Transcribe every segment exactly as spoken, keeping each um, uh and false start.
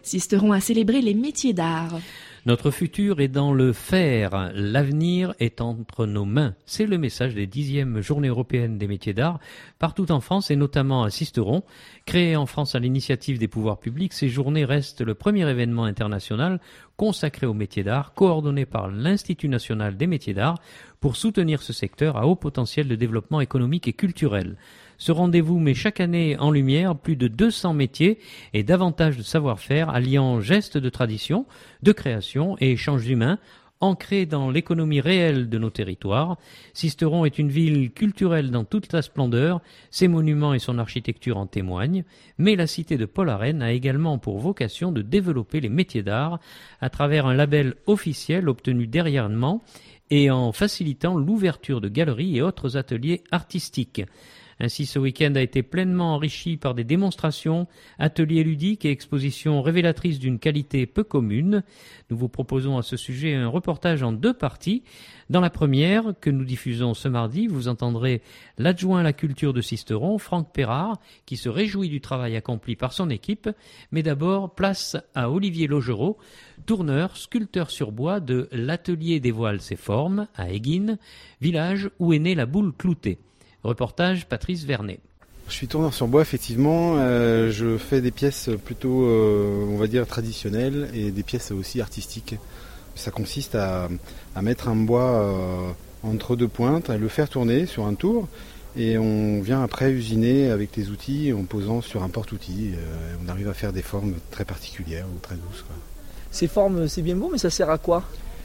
Sisteron a célébré les métiers d'art. Notre futur est dans le faire, l'avenir est entre nos mains. C'est le message des dixièmes Journées européennes des métiers d'art, partout en France et notamment à Sisteron. Créées en France à l'initiative des pouvoirs publics, ces journées restent le premier événement international consacré aux métiers d'art, coordonné par l'Institut national des métiers d'art, pour soutenir ce secteur à haut potentiel de développement économique et culturel. Ce rendez-vous met chaque année en lumière plus de deux cents métiers et davantage de savoir-faire alliant gestes de tradition, de création et échanges humains, ancrés dans l'économie réelle de nos territoires. Sisteron est une ville culturelle dans toute sa splendeur, ses monuments et son architecture en témoignent, mais la cité de Pol-Arène a également pour vocation de développer les métiers d'art à travers un label officiel obtenu dernièrement et en facilitant l'ouverture de galeries et autres ateliers artistiques. Ainsi, ce week-end a été pleinement enrichi par des démonstrations, ateliers ludiques et expositions révélatrices d'une qualité peu commune. Nous vous proposons à ce sujet un reportage en deux parties. Dans la première, que nous diffusons ce mardi, vous entendrez l'adjoint à la culture de Sisteron, Franck Perrard, qui se réjouit du travail accompli par son équipe. Mais d'abord, place à Olivier Logerot, tourneur, sculpteur sur bois de l'Atelier des voiles ses formes, à Éguines, village où est née la boule cloutée. Reportage Patrice Vernet. Je suis tourneur sur bois, effectivement. Euh, je fais des pièces plutôt, euh, on va dire, traditionnelles et des pièces aussi artistiques. Ça consiste à, à mettre un bois euh, entre deux pointes, à le faire tourner sur un tour et on vient après usiner avec les outils en posant sur un porte-outils. Euh, on arrive à faire des formes très particulières ou très douces, quoi. Ces formes, c'est bien beau, mais ça sert à quoi ?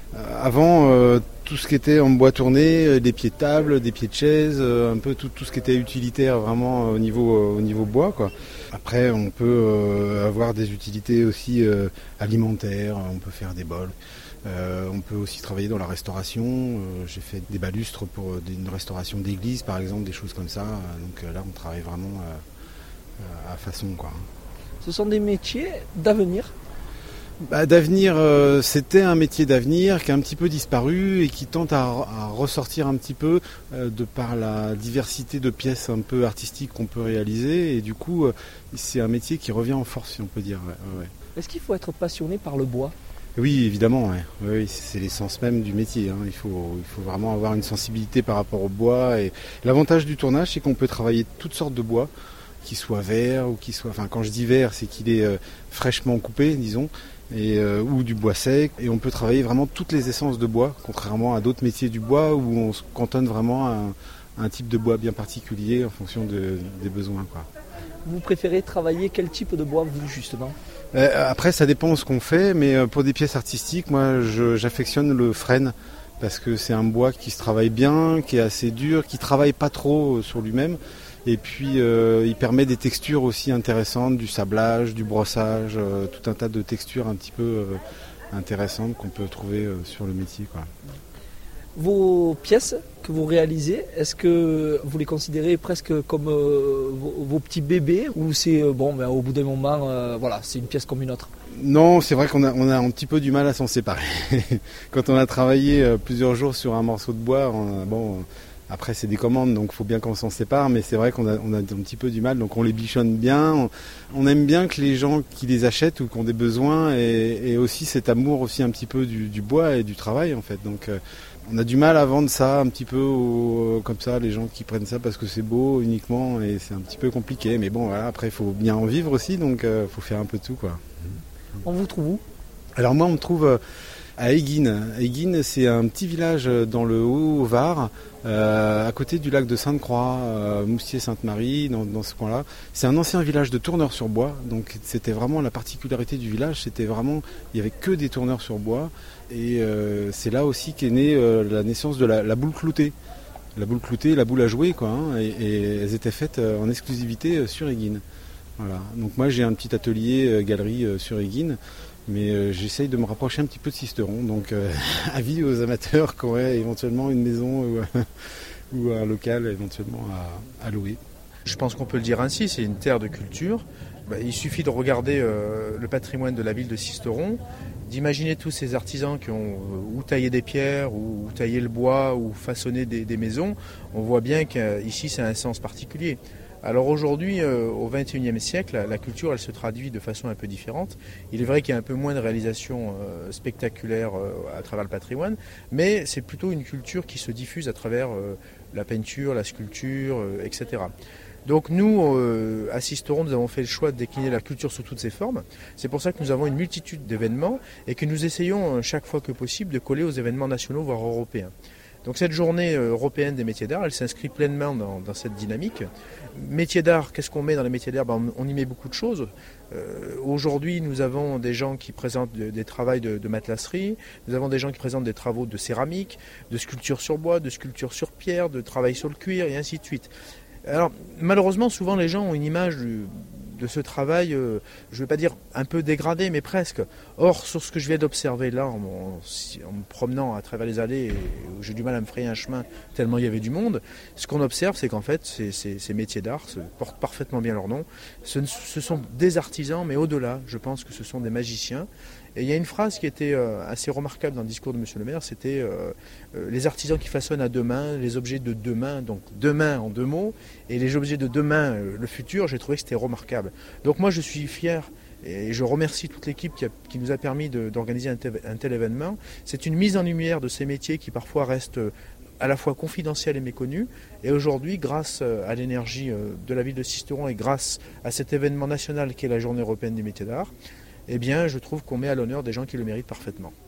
Avant, euh, tout ce qui était en bois tourné, euh, des pieds de table, des pieds de chaise, euh, un peu tout, tout ce qui était utilitaire vraiment au niveau, euh, au niveau bois, quoi. Après, on peut euh, avoir des utilités aussi euh, alimentaires, on peut faire des bols. Euh, on peut aussi travailler dans la restauration. Euh, j'ai fait des balustres pour euh, une restauration d'église, par exemple, des choses comme ça. Donc euh, là, on travaille vraiment euh, à façon, quoi. Ce sont des métiers d'avenir ? Bah, d'avenir, euh, c'était un métier d'avenir qui a un petit peu disparu et qui tente à, à ressortir un petit peu euh, de par la diversité de pièces un peu artistiques qu'on peut réaliser. Et du coup, euh, c'est un métier qui revient en force, si on peut dire. Ouais, ouais. Est-ce qu'il faut être passionné par le bois ? Oui, évidemment. Ouais. Oui, c'est l'essence même du métier. Hein. Il faut, il faut vraiment avoir une sensibilité par rapport au bois. Et l'avantage du tournage, c'est qu'on peut travailler toutes sortes de bois, qu'il soit vert ou qu'il soit... Enfin, quand je dis vert, c'est qu'il est euh, fraîchement coupé, disons. Et, euh, ou du bois sec, et on peut travailler vraiment toutes les essences de bois, contrairement à d'autres métiers du bois où on se cantonne vraiment à un, à un type de bois bien particulier en fonction de, des besoins, quoi. Vous préférez travailler quel type de bois, vous, justement ? euh, Après, ça dépend de ce qu'on fait, mais pour des pièces artistiques, moi, je, j'affectionne le frêne, parce que c'est un bois qui se travaille bien, qui est assez dur, qui travaille pas trop sur lui-même. Et puis euh, il permet des textures aussi intéressantes, du sablage, du brossage, euh, tout un tas de textures un petit peu euh, intéressantes qu'on peut trouver euh, sur le métier, quoi. Vos pièces que vous réalisez, est-ce que vous les considérez presque comme euh, vos, vos petits bébés ou c'est euh, bon, ben, au bout d'un moment, euh, voilà, c'est une pièce comme une autre ? Non, c'est vrai qu'on a, on a un petit peu du mal à s'en séparer. Quand on a travaillé euh, plusieurs jours sur un morceau de bois, on a, bon. Après, c'est des commandes, donc il faut bien qu'on s'en sépare, mais c'est vrai qu'on a, on a un petit peu du mal, donc on les bichonne bien. On, on aime bien que les gens qui les achètent ou qui ont des besoins aient, aient aussi cet amour aussi un petit peu du, du bois et du travail, en fait. Donc euh, on a du mal à vendre ça un petit peu au, comme ça, les gens qui prennent ça parce que c'est beau uniquement, et c'est un petit peu compliqué. Mais bon, voilà, après, il faut bien en vivre aussi, donc il euh, faut faire un peu de tout, quoi. On vous trouve où ? Alors moi, on me trouve... Euh, à Éguines. Éguines, c'est un petit village dans le Haut-Var, euh, à côté du lac de Sainte-Croix, euh, Moustier-Sainte-Marie, dans, dans ce coin-là. C'est un ancien village de tourneurs sur bois, donc c'était vraiment la particularité du village, c'était vraiment, il n'y avait que des tourneurs sur bois, et euh, c'est là aussi qu'est née euh, la naissance de la, la boule cloutée. La boule cloutée, la boule à jouer, quoi, hein, et, et elles étaient faites euh, en exclusivité sur Éguines. Voilà. Donc moi j'ai un petit atelier euh, galerie euh, sur Éguines, mais euh, j'essaye de me rapprocher un petit peu de Sisteron, donc euh, avis aux amateurs qui auraient éventuellement une maison ou, ou un local éventuellement à, à louer. Je pense qu'on peut le dire ainsi, c'est une terre de culture. Bah, il suffit de regarder euh, le patrimoine de la ville de Sisteron, d'imaginer tous ces artisans qui ont euh, ou taillé des pierres, ou, ou taillé le bois, ou façonné des, des maisons. On voit bien qu'ici c'est un sens particulier. Alors aujourd'hui, euh, au vingt et unième siècle, la, la culture, elle se traduit de façon un peu différente. Il est vrai qu'il y a un peu moins de réalisations euh, spectaculaires euh, à travers le patrimoine, mais c'est plutôt une culture qui se diffuse à travers euh, la peinture, la sculpture, euh, et cetera. Donc nous, euh, à Sisteron, nous avons fait le choix de décliner la culture sous toutes ses formes. C'est pour ça que nous avons une multitude d'événements et que nous essayons chaque fois que possible de coller aux événements nationaux, voire européens. Donc cette journée européenne des métiers d'art, elle s'inscrit pleinement dans, dans cette dynamique. Métiers d'art, qu'est-ce qu'on met dans les métiers d'art? Ben, on y met beaucoup de choses. Euh, aujourd'hui, nous avons des gens qui présentent de, des travaux de, de matelasserie, nous avons des gens qui présentent des travaux de céramique, de sculpture sur bois, de sculpture sur pierre, de travail sur le cuir et ainsi de suite. Alors, malheureusement, souvent les gens ont une image du, de ce travail, euh, je ne vais pas dire un peu dégradé, mais presque. Or, sur ce que je viens d'observer là, en, en, en me promenant à travers les allées, où j'ai du mal à me frayer un chemin tellement il y avait du monde, ce qu'on observe, c'est qu'en fait, ces, ces, ces métiers d'art se portent parfaitement bien leur nom. Ce, ce sont des artisans, mais au-delà, je pense que ce sont des magiciens. Et il y a une phrase qui était euh, assez remarquable dans le discours de Monsieur le maire, c'était euh, euh, les artisans qui façonnent à deux mains, les objets de deux mains, donc deux mains en deux mots, et les objets de deux mains, euh, le futur, j'ai trouvé que c'était remarquable. Donc moi je suis fier et je remercie toute l'équipe qui, a, qui nous a permis de, d'organiser un tel, un tel événement. C'est une mise en lumière de ces métiers qui parfois restent à la fois confidentiels et méconnus. Et aujourd'hui, grâce à l'énergie de la ville de Sisteron et grâce à cet événement national qui est la Journée européenne des métiers d'art, eh bien, je trouve qu'on met à l'honneur des gens qui le méritent parfaitement.